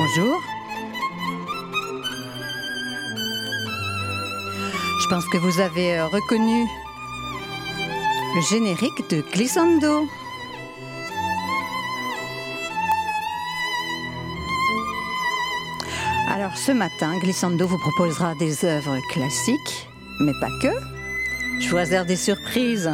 Bonjour. Je pense que vous avez reconnu le générique de Glissando. Alors ce matin, Glissando vous proposera des œuvres classiques, mais pas que. Je vous réserve des surprises.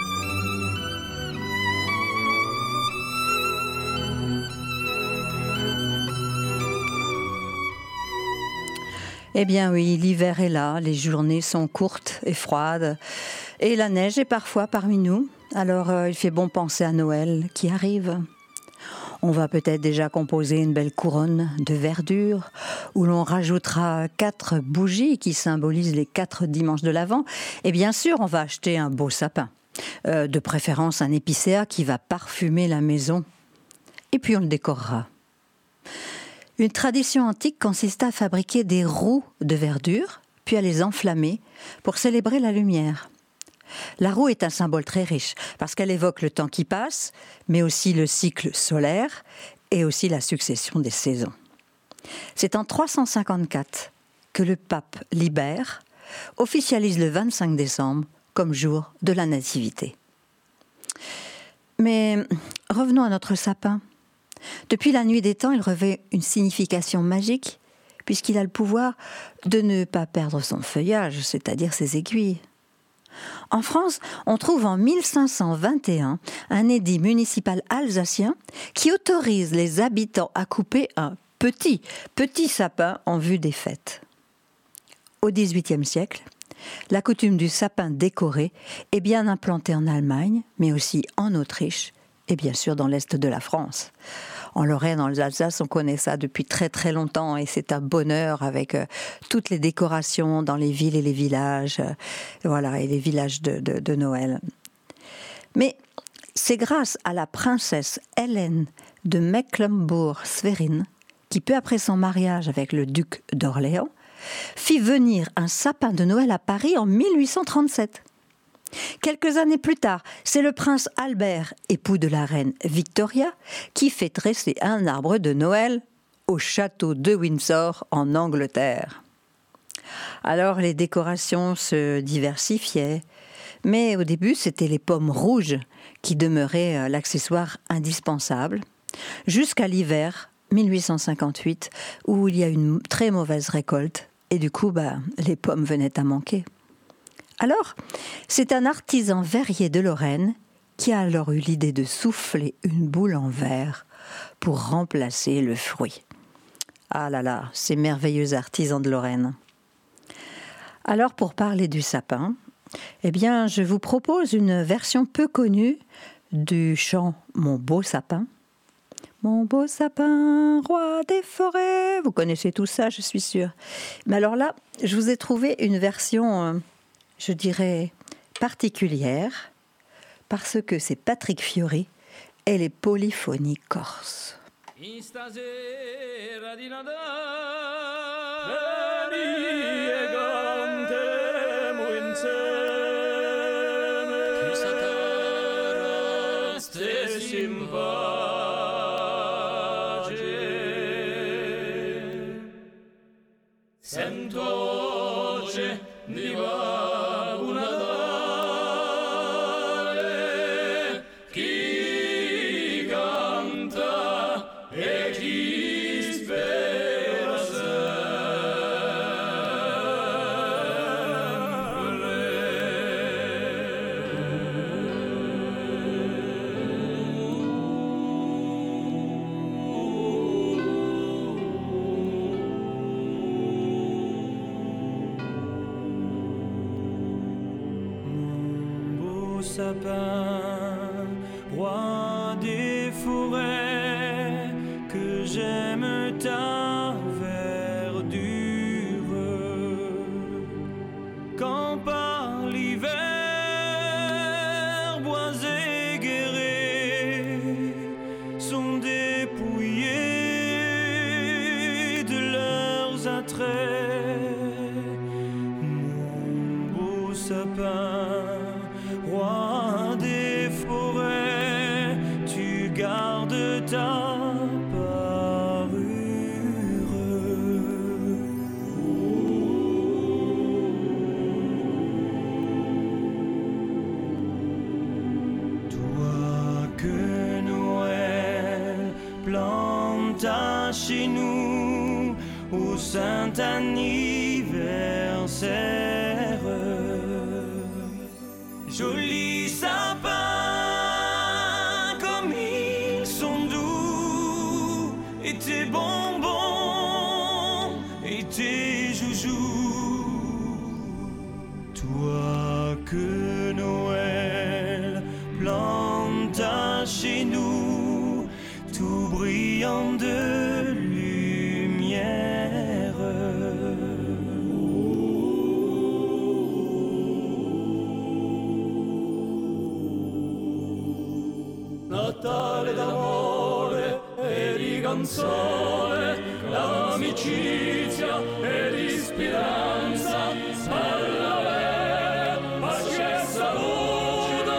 Eh bien oui, l'hiver est là, les journées sont courtes et froides, et la neige est parfois parmi nous. Alors il fait bon penser à Noël qui arrive. On va peut-être déjà composer une belle couronne de verdure, où l'on rajoutera 4 bougies qui symbolisent les 4 dimanches de l'Avent. Et bien sûr, on va acheter un beau sapin, de préférence un épicéa qui va parfumer la maison. Et puis on le décorera. Une tradition antique consista à fabriquer des roues de verdure, puis à les enflammer pour célébrer la lumière. La roue est un symbole très riche parce qu'elle évoque le temps qui passe, mais aussi le cycle solaire et aussi la succession des saisons. C'est en 354 que le pape Libère officialise le 25 décembre comme jour de la Nativité. Mais revenons à notre sapin. Depuis la nuit des temps, il revêt une signification magique puisqu'il a le pouvoir de ne pas perdre son feuillage, c'est-à-dire ses aiguilles. En France, on trouve en 1521 un édit municipal alsacien qui autorise les habitants à couper un petit sapin en vue des fêtes. Au XVIIIe siècle, la coutume du sapin décoré est bien implantée en Allemagne, mais aussi en Autriche et bien sûr dans l'est de la France. En Lorraine, dans l'Alsace, on connaît ça depuis très très longtemps et c'est un bonheur avec toutes les décorations dans les villes et les villages, et les villages de Noël. Mais c'est grâce à la princesse Hélène de Mecklembourg-Schwerin qui, peu après son mariage avec le duc d'Orléans, fit venir un sapin de Noël à Paris en 1837. Quelques années plus tard, c'est le prince Albert, époux de la reine Victoria, qui fait dresser un arbre de Noël au château de Windsor en Angleterre. Alors les décorations se diversifiaient, mais au début c'était les pommes rouges qui demeuraient l'accessoire indispensable, jusqu'à l'hiver 1858 où il y a une très mauvaise récolte et du coup les pommes venaient à manquer. Alors, c'est un artisan verrier de Lorraine qui a alors eu l'idée de souffler une boule en verre pour remplacer le fruit. Ah là là, ces merveilleux artisans de Lorraine. Alors, pour parler du sapin, je vous propose une version peu connue du chant « Mon beau sapin ». Mon beau sapin, roi des forêts. Vous connaissez tout ça, je suis sûre. Mais alors là, je vous ai trouvé une version... je dirais particulière, parce que c'est Patrick Fiori et les polyphonies corses. Sapin, roi des forêts, que j'aime ta verdure. Quand par l'hiver, bois éguerrés sont dépouillés de leurs attraits. Mon beau sapin, roi des forêts, tu gardes ta parure. à chez nous au saint anniversaire. Joli sapin, comme ils sont doux, et tes bonbons, et tes joujoux. Toi que Noël planta chez nous, tout brillant de lumière. Natale d'amore e di canzone, l'amicizia e di speranza, parlare, pace e salute.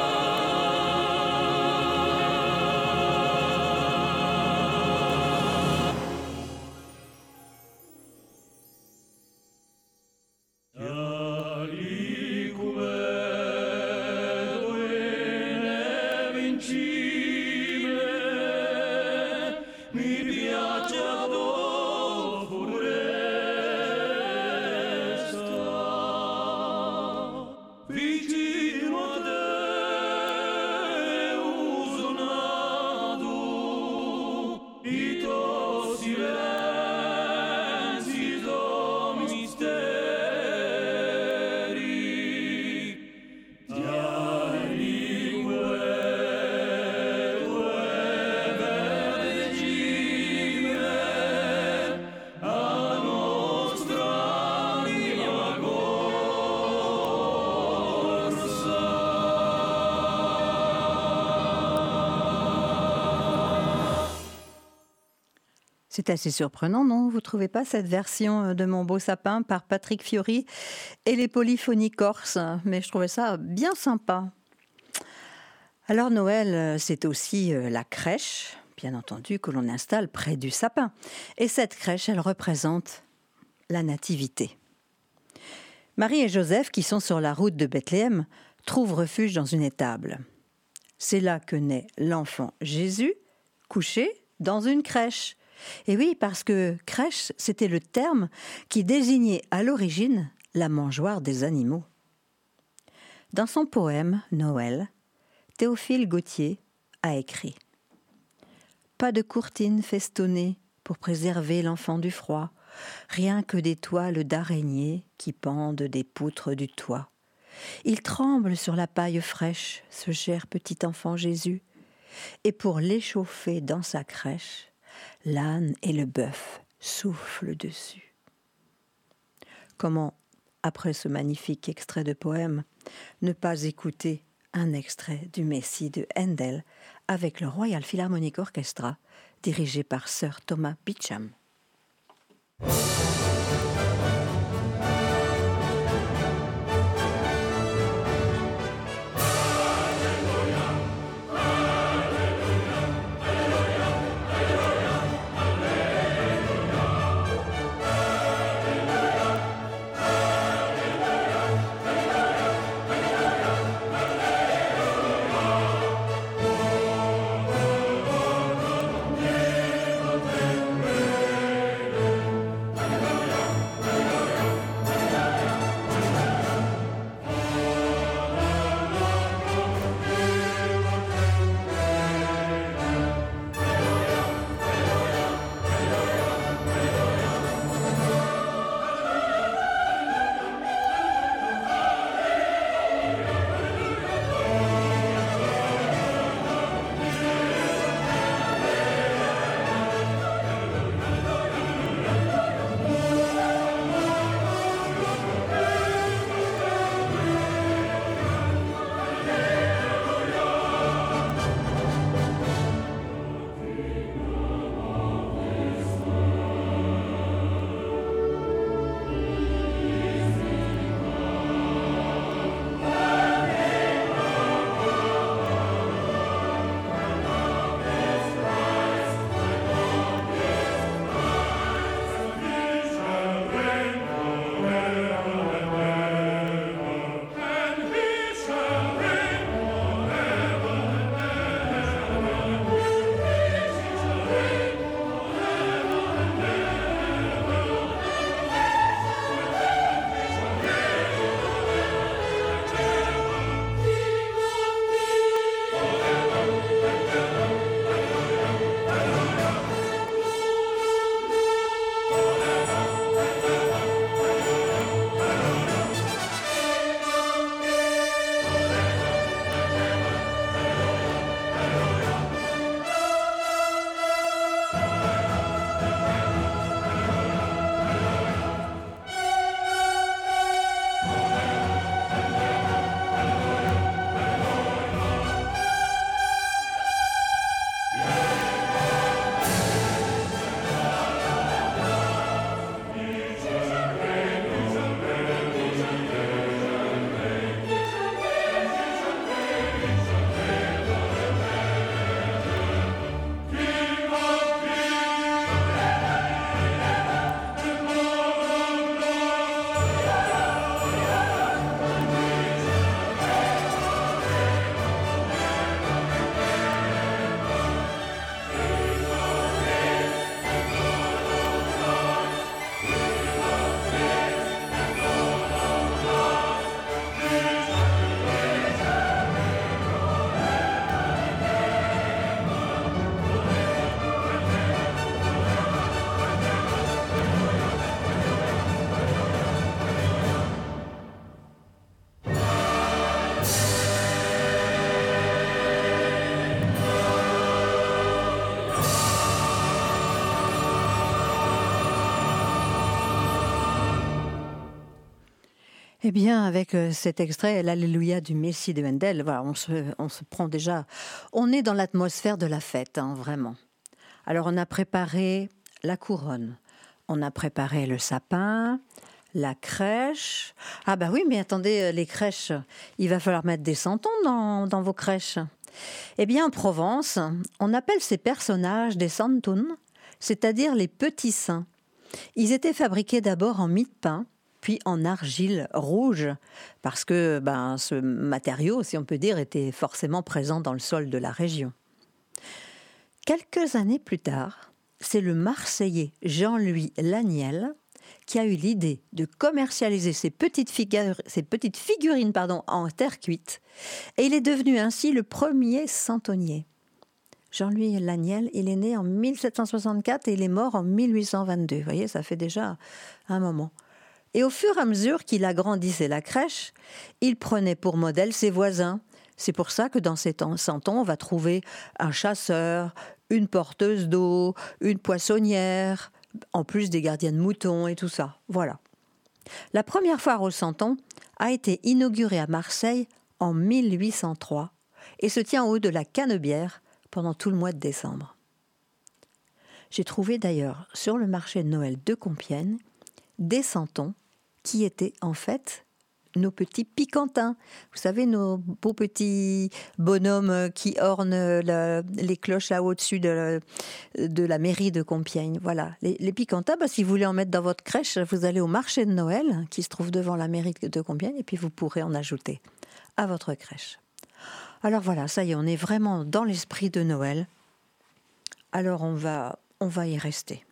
Mi piace dopo C'est assez surprenant, non? Vous ne trouvez pas cette version de Mon beau sapin par Patrick Fiori et les Polyphonies Corses? Mais je trouvais ça bien sympa. Alors Noël, c'est aussi la crèche, bien entendu, que l'on installe près du sapin. Et cette crèche, elle représente la nativité. Marie et Joseph, qui sont sur la route de Bethléem, trouvent refuge dans une étable. C'est là que naît l'enfant Jésus, couché dans une crèche. Et oui, parce que crèche, c'était le terme qui désignait à l'origine la mangeoire des animaux. Dans son poème « Noël », Théophile Gautier a écrit « Pas de courtine festonnée pour préserver l'enfant du froid, rien que des toiles d'araignées qui pendent des poutres du toit. Il tremble sur la paille fraîche, ce cher petit enfant Jésus, et pour l'échauffer dans sa crèche, l'âne et le bœuf soufflent dessus. » Comment, après ce magnifique extrait de poème, ne pas écouter un extrait du Messie de Handel avec le Royal Philharmonic Orchestra, dirigé par Sir Thomas Beecham. Eh bien, avec cet extrait, l'Alléluia du Messie de Handel, voilà, on se prend déjà... On est dans l'atmosphère de la fête, hein, vraiment. Alors, on a préparé la couronne, on a préparé le sapin, la crèche. Ah bah oui, mais attendez, les crèches, il va falloir mettre des santons dans vos crèches. Eh bien, en Provence, on appelle ces personnages des santun, c'est-à-dire les petits saints. Ils étaient fabriqués d'abord en mie de pain, puis en argile rouge, parce que ce matériau, si on peut dire, était forcément présent dans le sol de la région. Quelques années plus tard, c'est le Marseillais Jean-Louis Laniel qui a eu l'idée de commercialiser ces petites figurines en terre cuite, et il est devenu ainsi le premier santonnier. Jean-Louis Laniel, il est né en 1764 et il est mort en 1822. Vous voyez, ça fait déjà un moment. Et au fur et à mesure qu'il agrandissait la crèche, il prenait pour modèle ses voisins. C'est pour ça que dans ces santons, on va trouver un chasseur, une porteuse d'eau, une poissonnière, en plus des gardiens de moutons et tout ça. Voilà. La première foire aux santons a été inaugurée à Marseille en 1803 et se tient au haut de la Canebière pendant tout le mois de décembre. J'ai trouvé d'ailleurs sur le marché de Noël de Compiègne des santons qui étaient en fait nos petits Picantins. Vous savez, nos beaux petits bonhommes qui ornent les cloches là au-dessus de la mairie de Compiègne. Voilà, les Picantins, si vous voulez en mettre dans votre crèche, vous allez au marché de Noël qui se trouve devant la mairie de Compiègne et puis vous pourrez en ajouter à votre crèche. Alors voilà, ça y est, on est vraiment dans l'esprit de Noël. Alors on va y rester.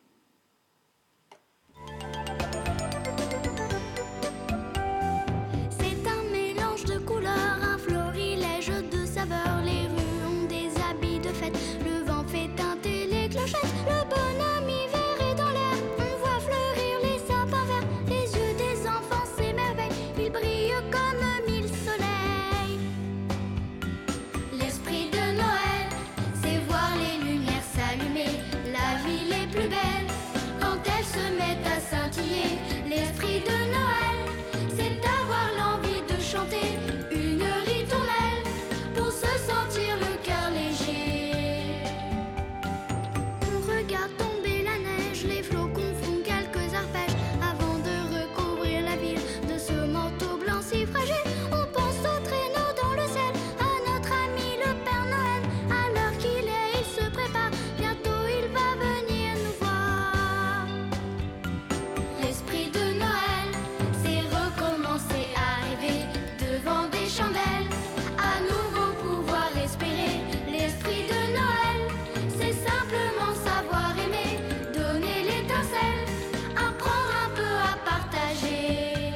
C'est un mélange de couleurs, un florilège de saveurs. Les rues ont des habits de fête, le vent fait teinter les clochettes. Le bonhomme hiver est dans l'air, on voit fleurir les sapins verts. Les yeux des enfants s'émerveillent, ils brillent comme mille soleils. L'esprit de Noël, c'est voir les lumières s'allumer. La ville est plus belle quand elle se met à scintiller. L'esprit de Noël, c'est avoir l'envie de chanter une ritournelle pour se sentir le cœur léger. On regarde tomber la neige, les flocons font quelques arpèges avant de recouvrir la ville de ce manteau blanc si fragile. On pense au traîneau dans le ciel, à notre ami le Père Noël. À l'heure qu'il est, il se prépare, bientôt il va venir nous voir. L'esprit de Noël, c'est recommencer à rêver devant des chandelles, à nouveau pouvoir respirer. L'esprit de Noël, c'est simplement savoir aimer, donner l'étincelle, apprendre un peu à partager.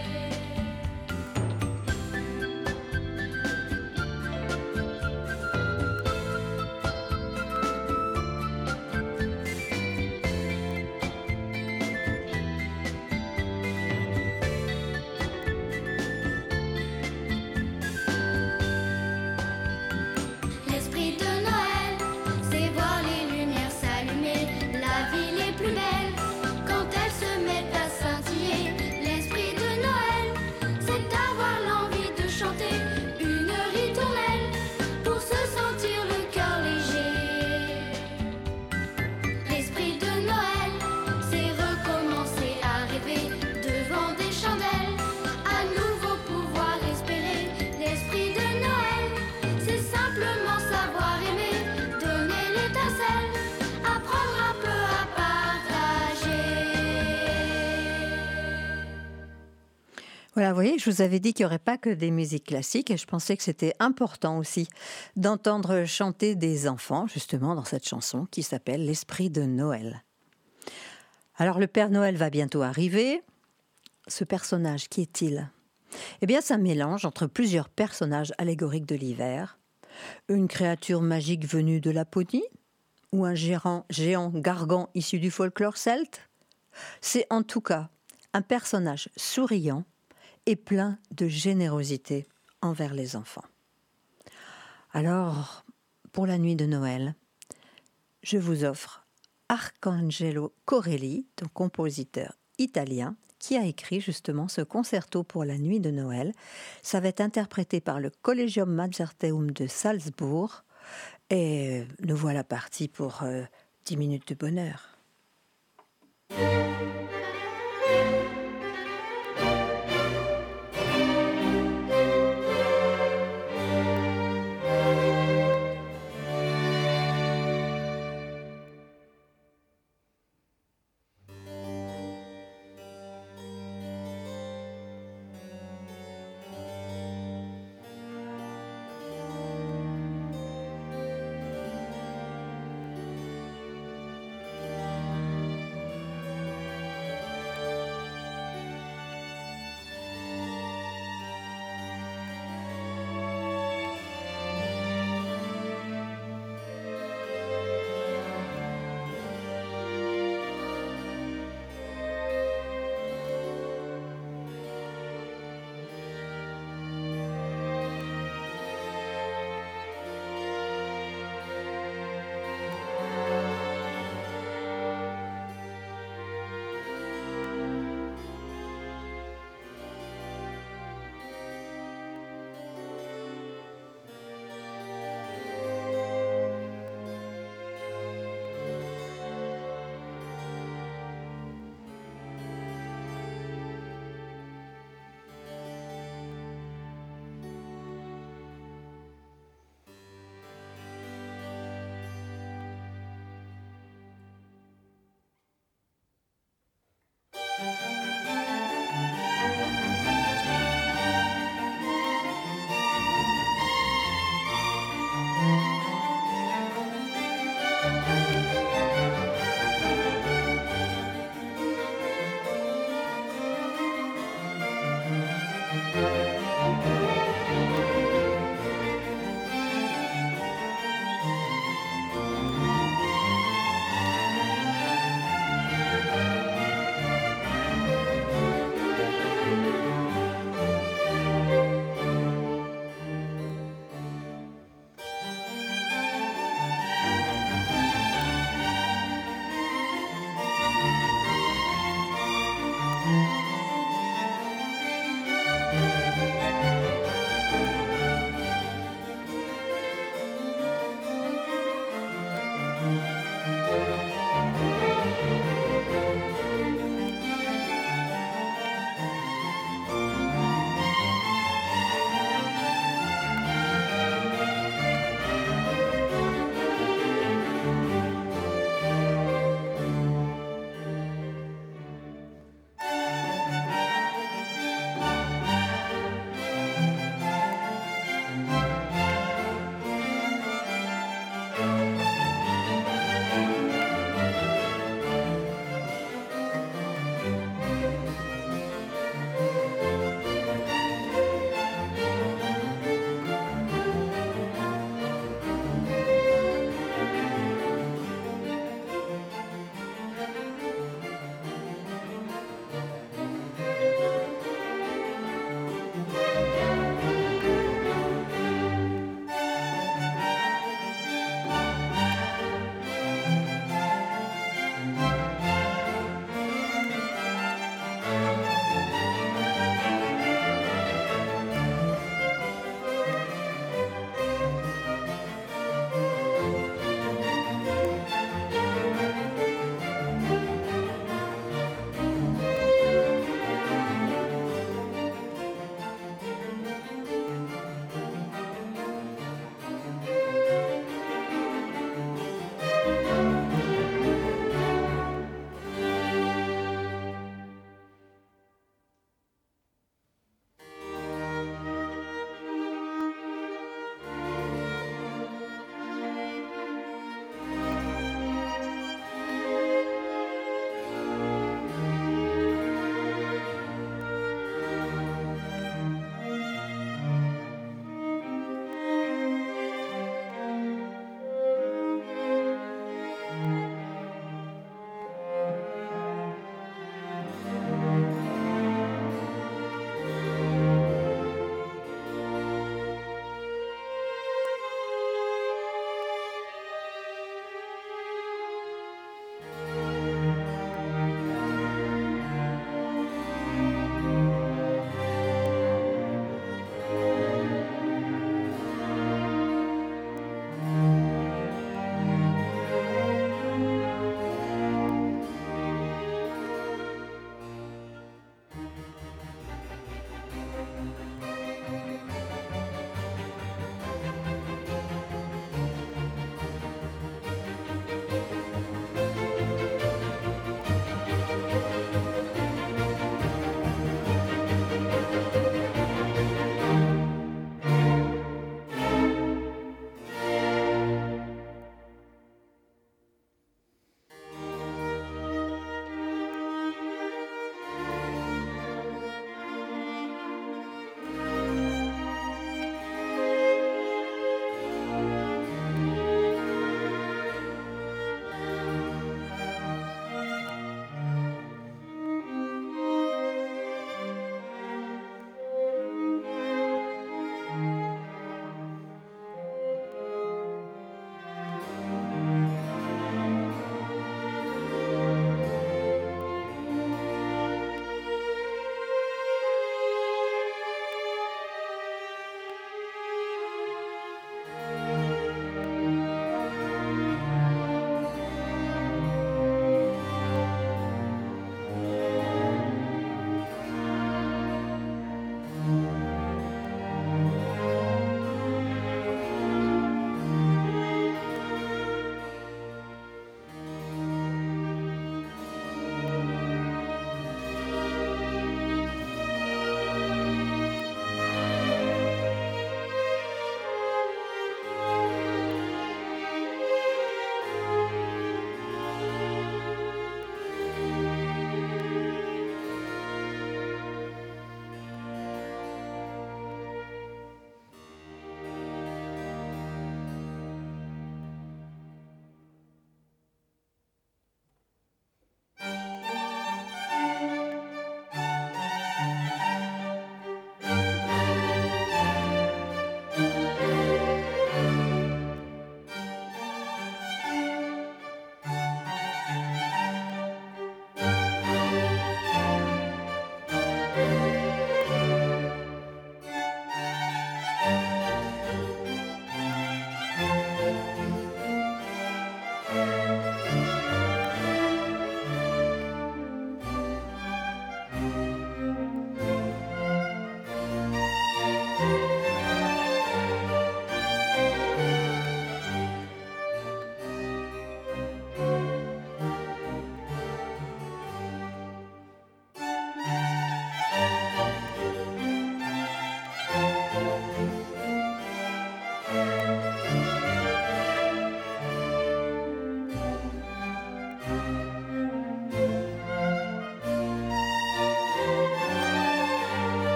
L'esprit de Noël, c'est voir les lumières s'allumer. La ville est plus belle quand elle se met à scintiller. L'esprit de Noël, c'est avoir l'envie de chanter une ritournelle pour se sentir le cœur léger. L'esprit de Noël, c'est recommencer à rêver devant des chandelles, à nouveau pouvoir espérer. L'esprit de Noël, c'est simplement savoir aimer, donner l'étincelle, apprendre un peu à partager. Voilà, vous voyez, je vous avais dit qu'il n'y aurait pas que des musiques classiques et je pensais que c'était important aussi d'entendre chanter des enfants, justement, dans cette chanson qui s'appelle « L'Esprit de Noël ». Alors, le Père Noël va bientôt arriver. Ce personnage, qui est-il ? Eh bien, c'est un mélange entre plusieurs personnages allégoriques de l'hiver. Une créature magique venue de Laponie ou un géant gargan issu du folklore celte. C'est en tout cas un personnage souriant et plein de générosité envers les enfants. Alors, pour la nuit de Noël, je vous offre Arcangelo Corelli, ton compositeur italien qui a écrit justement ce concerto pour la nuit de Noël. Ça va être interprété par le Collegium Mozarteum de Salzbourg. Et nous voilà partis pour 10 minutes de bonheur.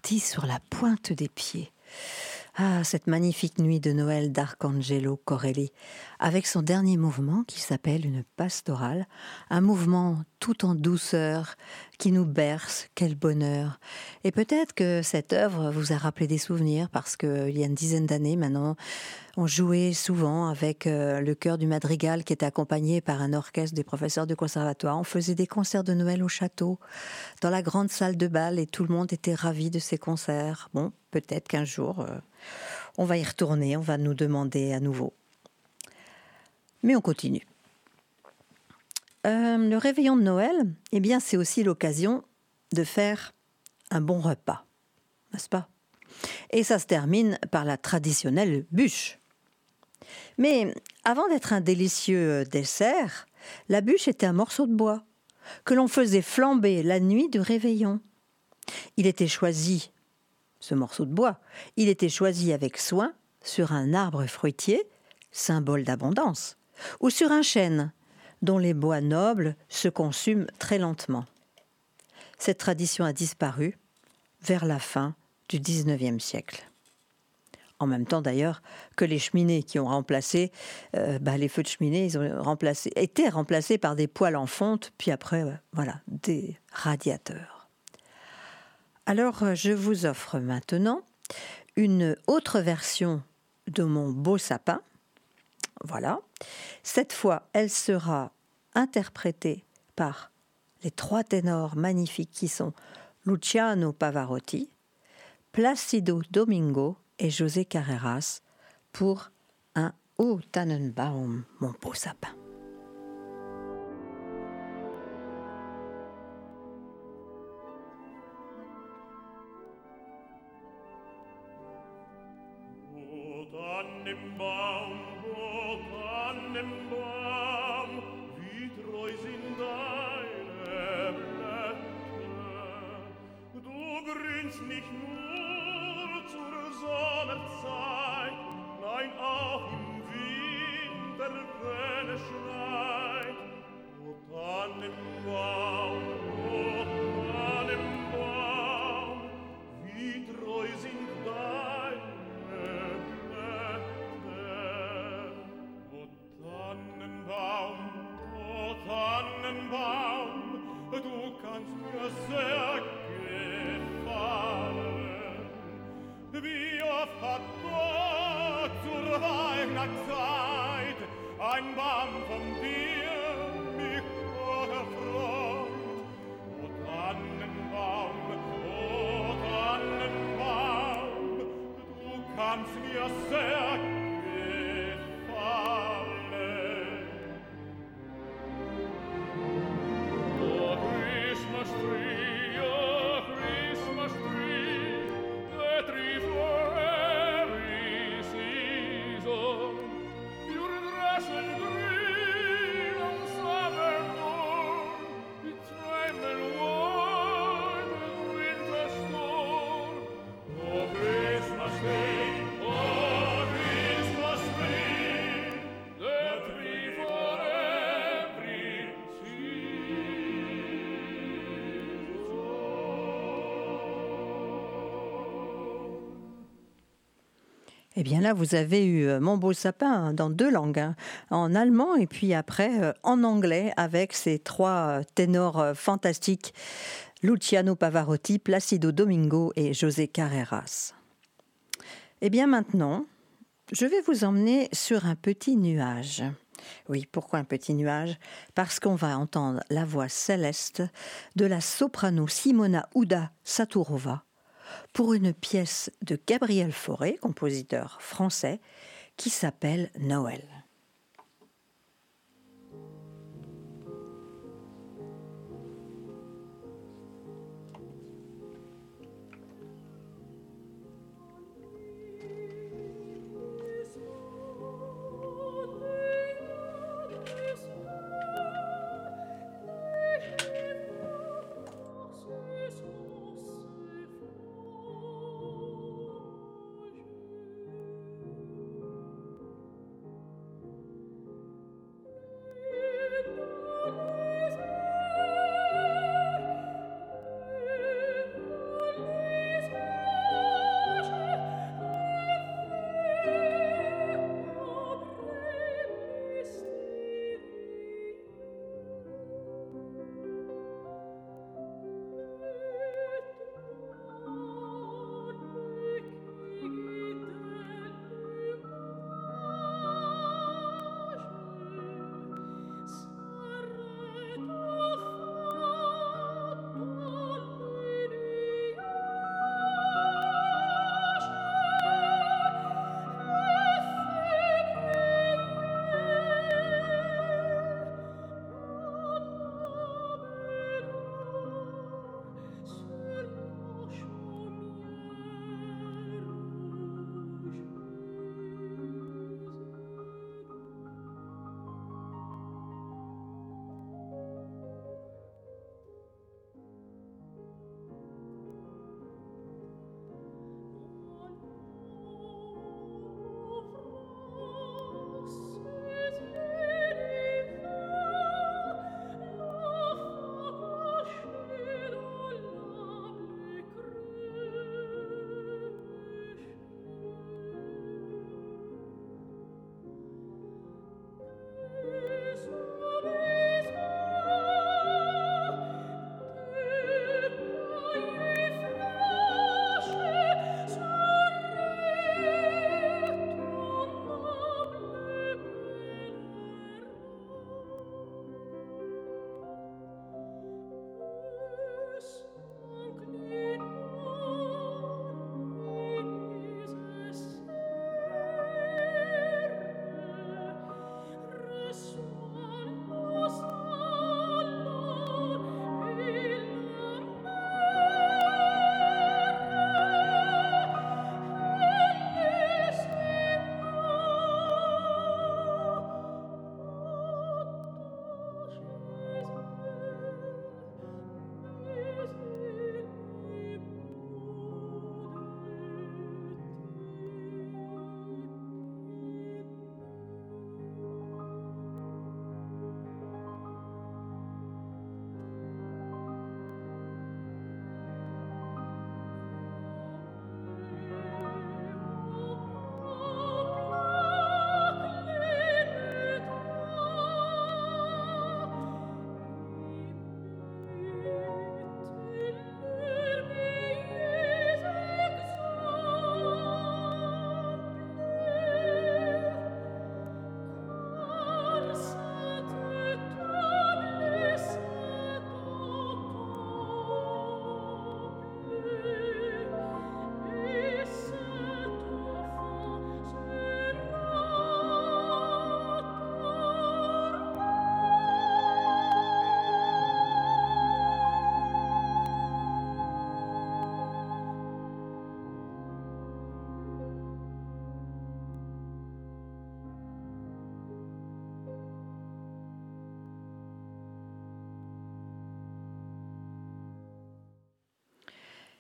sentis sur la pointe des pieds. Ah, cette magnifique nuit de Noël d'Arcangelo Corelli, avec son dernier mouvement qui s'appelle une pastorale, un mouvement tout en douceur qui nous berce, quel bonheur. Et peut-être que cette œuvre vous a rappelé des souvenirs parce qu'il y a une dizaine d'années maintenant, on jouait souvent avec le chœur du Madrigal qui était accompagné par un orchestre des professeurs de conservatoire. On faisait des concerts de Noël au château, dans la grande salle de bal et tout le monde était ravi de ces concerts. Bon, peut-être qu'un jour, on va y retourner, on va nous demander à nouveau. Mais on continue. Le réveillon de Noël, eh bien, c'est aussi l'occasion de faire un bon repas, n'est-ce pas? Et ça se termine par la traditionnelle bûche. Mais avant d'être un délicieux dessert, la bûche était un morceau de bois que l'on faisait flamber la nuit du réveillon. Il était choisi, ce morceau de bois, il était choisi avec soin sur un arbre fruitier, symbole d'abondance, ou sur un chêne, dont les bois nobles se consument très lentement. Cette tradition a disparu vers la fin du XIXe siècle. En même temps d'ailleurs que les cheminées qui ont remplacé, les feux de cheminée, ils ont été remplacés par des poêles en fonte, puis après, des radiateurs. Alors, je vous offre maintenant une autre version de mon beau sapin. Voilà. Cette fois, elle sera interprétée par les trois ténors magnifiques qui sont Luciano Pavarotti, Placido Domingo et José Carreras pour un O Tannenbaum, mon beau sapin. Nicht nur zur Sommerzeit, nein, auch im Winter, wenn es schneit. O Tannenbaum, wie treu sind deine Blätter. O Tannenbaum, du kannst mir sehr wie oft hat Gott zur Weihnachtszeit ein Baum von dir mich erfreut. O Tannenbaum, du kannst mir sehr gefallen. O Christmas tree, O Christmas tree, the tree for every season. Your dress and green on summer morn, it's time and warm in winter storm. O Christmas tree, O Christmas tree, the tree for every Eh bien là, vous avez eu mon beau sapin dans deux langues, en allemand et puis après en anglais avec ces trois ténors fantastiques, Luciano Pavarotti, Placido Domingo et José Carreras. Eh bien maintenant, je vais vous emmener sur un petit nuage. Oui, pourquoi un petit nuage? Parce qu'on va entendre la voix céleste de la soprano Simona Uda Saturova pour une pièce de Gabriel Fauré, compositeur français, qui s'appelle Noël.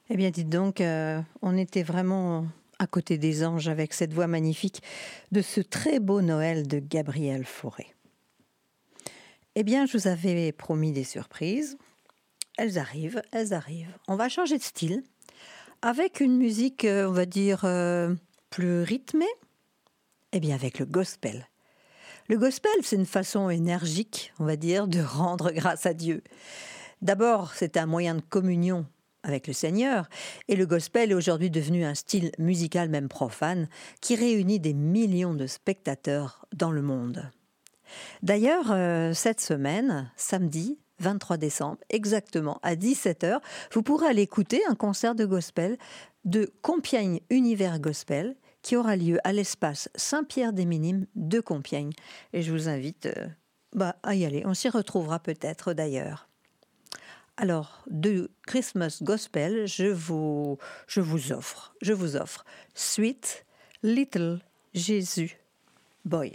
Eh bien, dites donc, on était vraiment à côté des anges avec cette voix magnifique de ce très beau Noël de Gabriel Fauré. Eh bien, je vous avais promis des surprises. Elles arrivent. On va changer de style avec une musique, on va dire, plus rythmée. Eh bien, avec le gospel. Le gospel, c'est une façon énergique, on va dire, de rendre grâce à Dieu. D'abord, c'est un moyen de communion avec le Seigneur, et le gospel est aujourd'hui devenu un style musical même profane qui réunit des millions de spectateurs dans le monde. D'ailleurs, cette semaine, samedi 23 décembre, exactement à 17h, vous pourrez aller écouter un concert de gospel de Compiègne Univers Gospel qui aura lieu à l'espace Saint-Pierre-des-Minimes de Compiègne. Et je vous invite à y aller. On s'y retrouvera peut-être d'ailleurs. Alors, de Christmas Gospel, je vous offre Sweet Little Jesus Boy.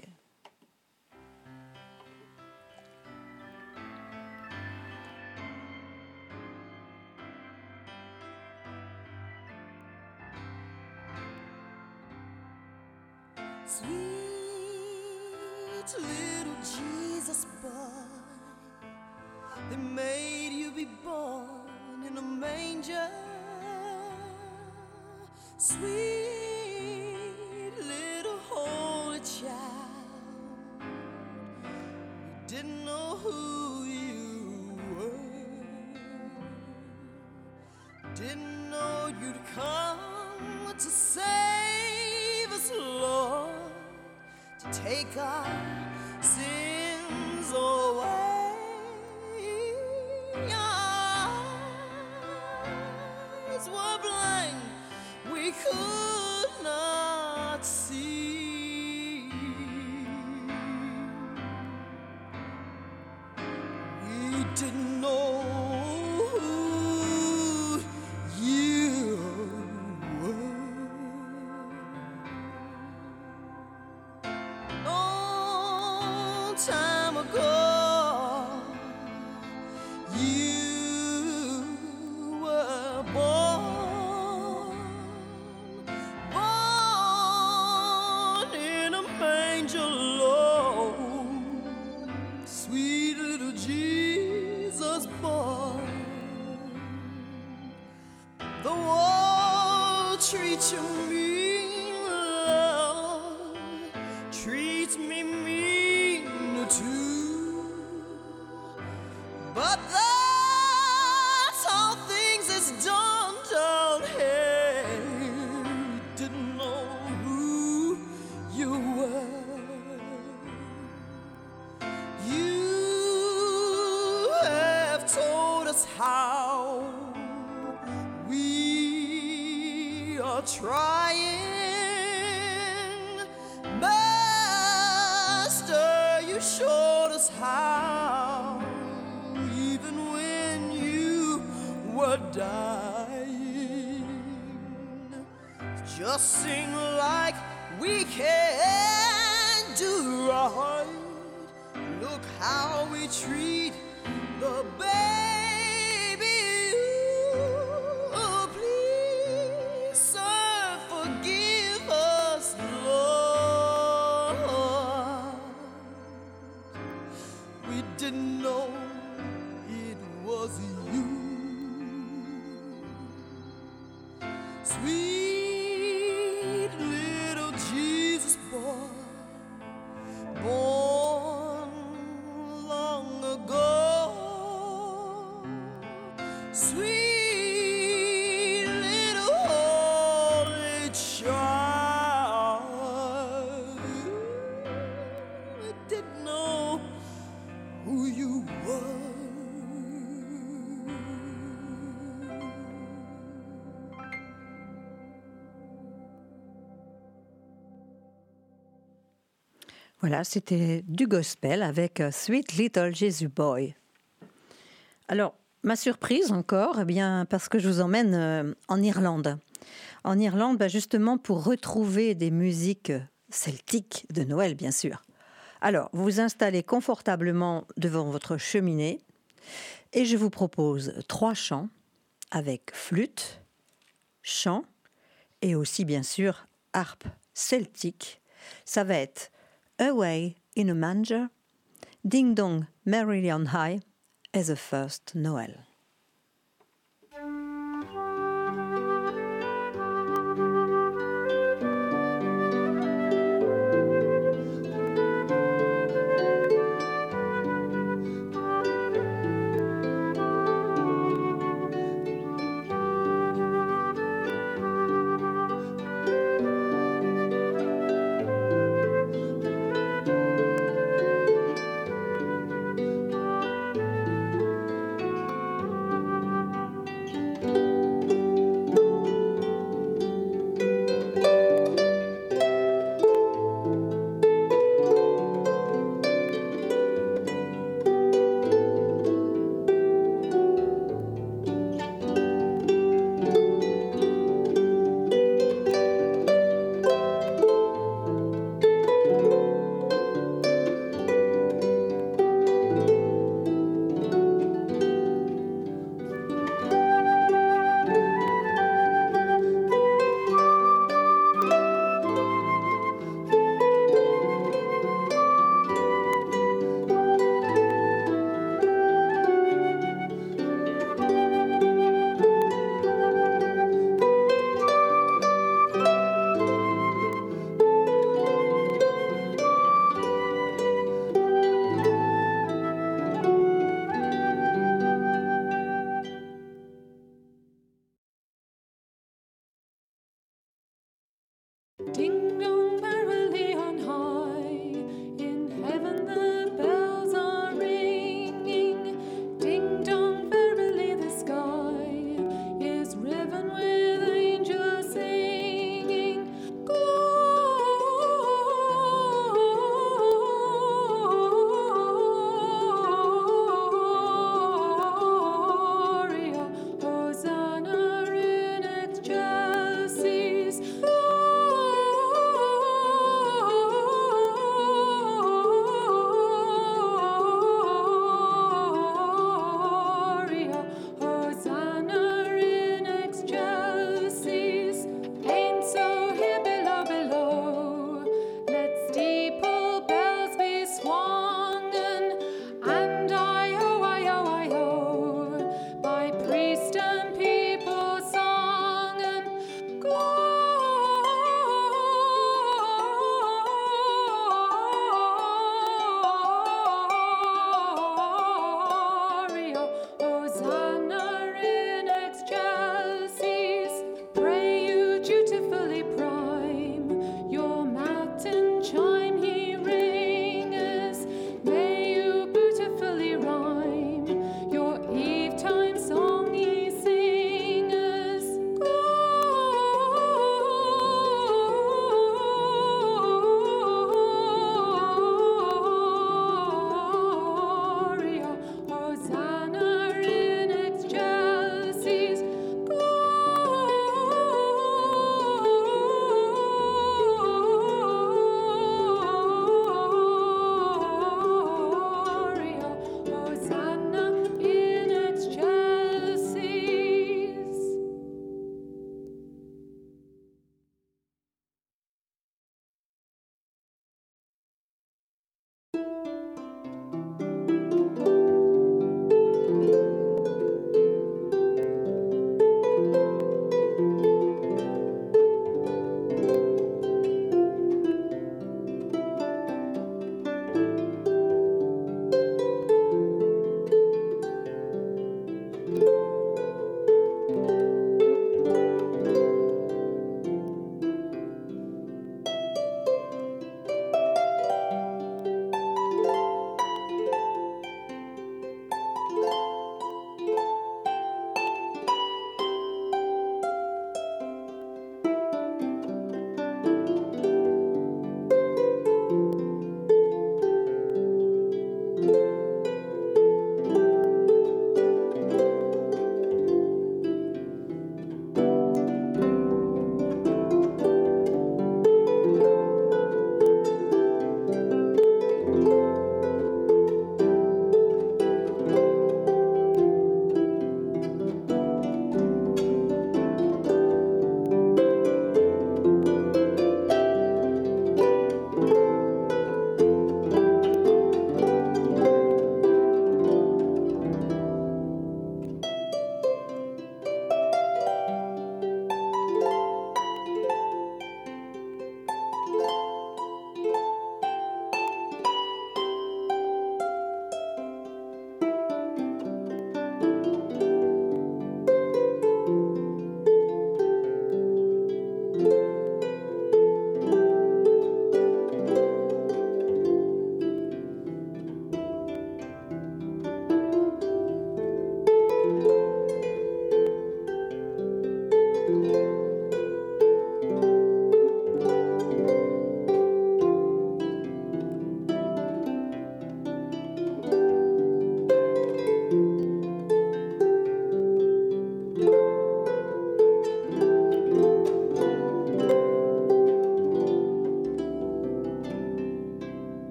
Sweet little Jesus boy, they made you be born in a manger. Sweet little holy child, we didn't know who you were, didn't know you'd come to save us, Lord, to take our sins away. Our eyes were blind, we could not see. We didn't know who you were. Long time ago, you were born in a manger, Lord. Sweet little Jesus boy, the world treats you mean, Lord, treats me mean too, but that's how things is done down here. We didn't know who you were. You have told us how we are trying. Master, you showed us how, even when you were dying. Just sing like we can do right. Look how we treat the baby. Oh, please, sir, forgive us, Lord. We didn't know it was you. Sweet little Jesus boy, born long ago. Sweet little holy child, I didn't know who you were. Voilà, c'était du gospel avec Sweet Little Jesus Boy. Alors, ma surprise encore, eh bien, parce que je vous emmène en Irlande. En Irlande, justement, pour retrouver des musiques celtiques de Noël, bien sûr. Alors, vous vous installez confortablement devant votre cheminée et je vous propose 3 chants avec flûte, chant, et aussi bien sûr harpe celtique. Ça va être Away in a Manger, Ding Dong Merrily on High et The First Noel.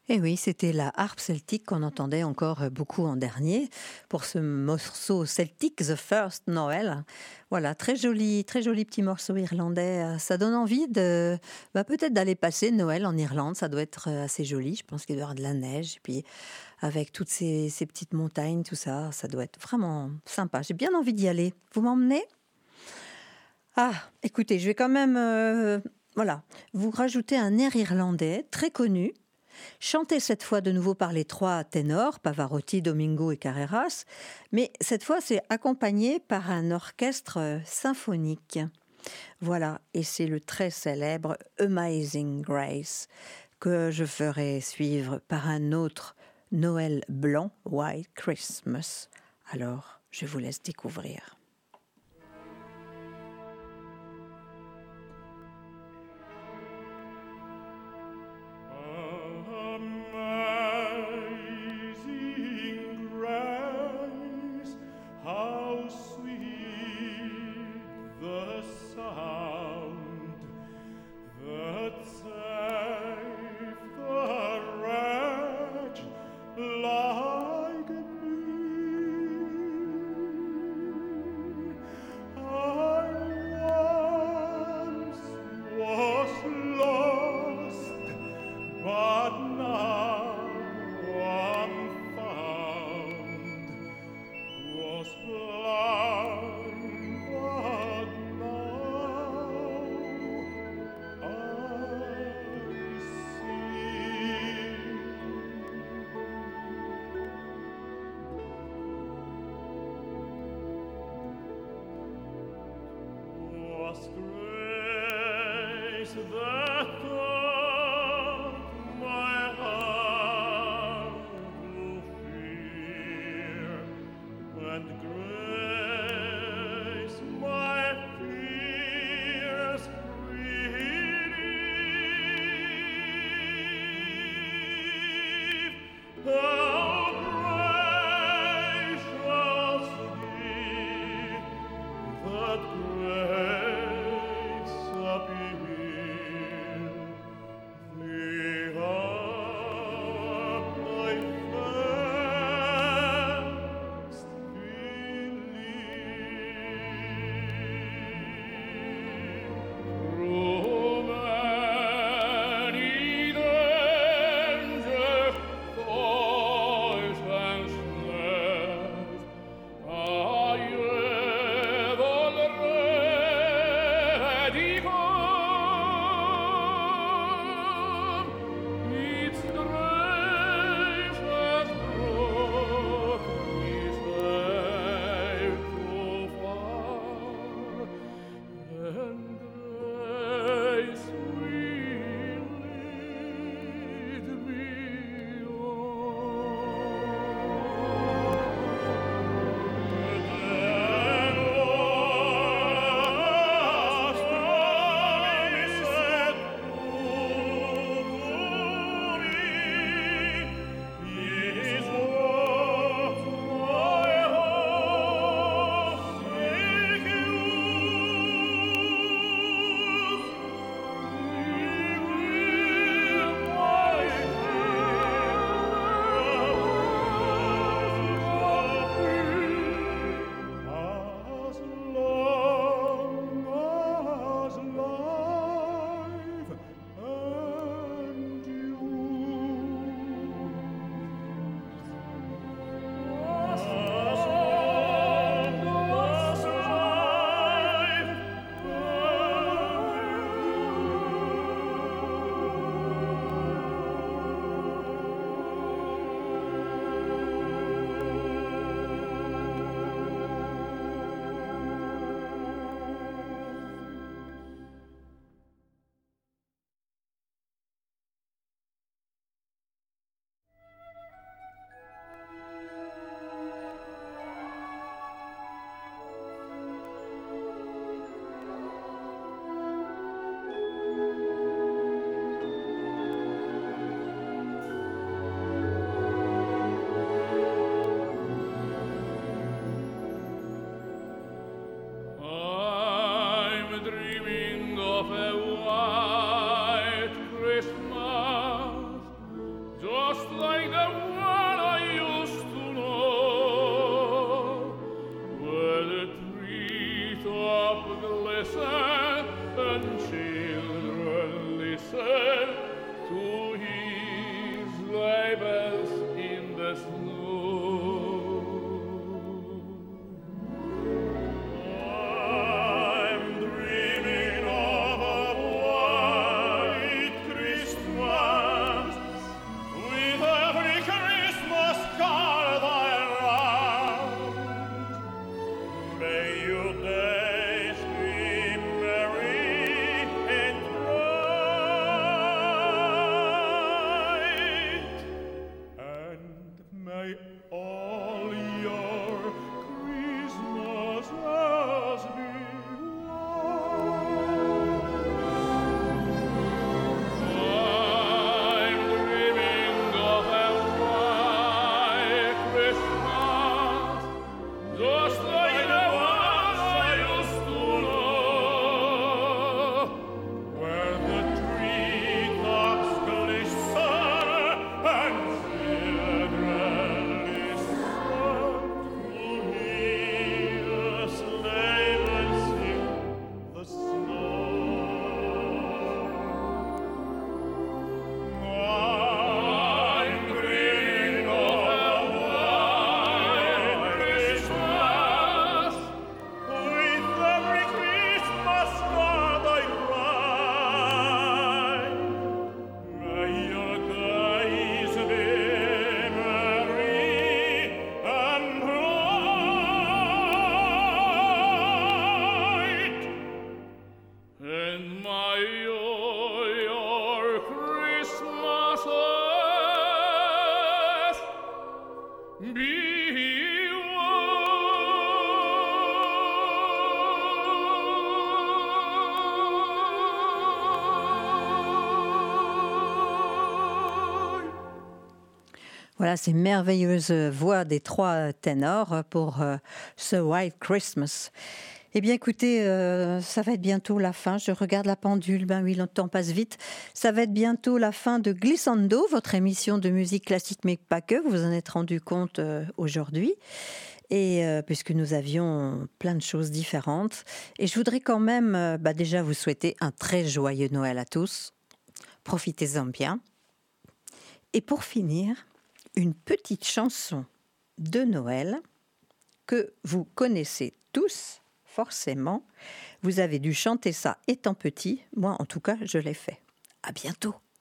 Et oui, c'était la harpe celtique qu'on entendait encore beaucoup en dernier pour ce morceau celtique, The First Noel. Voilà, très joli petit morceau irlandais. Ça donne envie de peut-être d'aller passer Noël en Irlande. Ça doit être assez joli. Je pense qu'il doit y avoir de la neige. Et puis avec toutes ces petites montagnes, tout ça, ça doit être vraiment sympa. J'ai bien envie d'y aller. Vous m'emmenez ? Ah, écoutez, je vais quand même vous rajouter un air irlandais très connu. Chanté cette fois de nouveau par les trois ténors, Pavarotti, Domingo et Carreras, mais cette fois c'est accompagné par un orchestre symphonique. Voilà, et c'est le très célèbre Amazing Grace que je ferai suivre par un autre Noël blanc, White Christmas. Alors, je vous laisse découvrir. Amazing grace, how sweet the sound that saved the wretch like me. I once was lost, but now I'm found. Was blind, but now I see. Was grace that taught my heart to fear, and grace my fears relieved. How gracious deed that grace appeared. Voilà ces merveilleuses voix des 3 ténors pour ce White Christmas. Eh bien écoutez, ça va être bientôt la fin. Je regarde la pendule, ben oui, le temps passe vite. Ça va être bientôt la fin de Glissando, votre émission de musique classique mais pas que. Vous vous en êtes rendu compte aujourd'hui. Et puisque nous avions plein de choses différentes. Et je voudrais quand même déjà vous souhaiter un très joyeux Noël à tous. Profitez-en bien. Et pour finir, une petite chanson de Noël que vous connaissez tous, forcément. Vous avez dû chanter ça étant petit. Moi, en tout cas, je l'ai fait. À bientôt.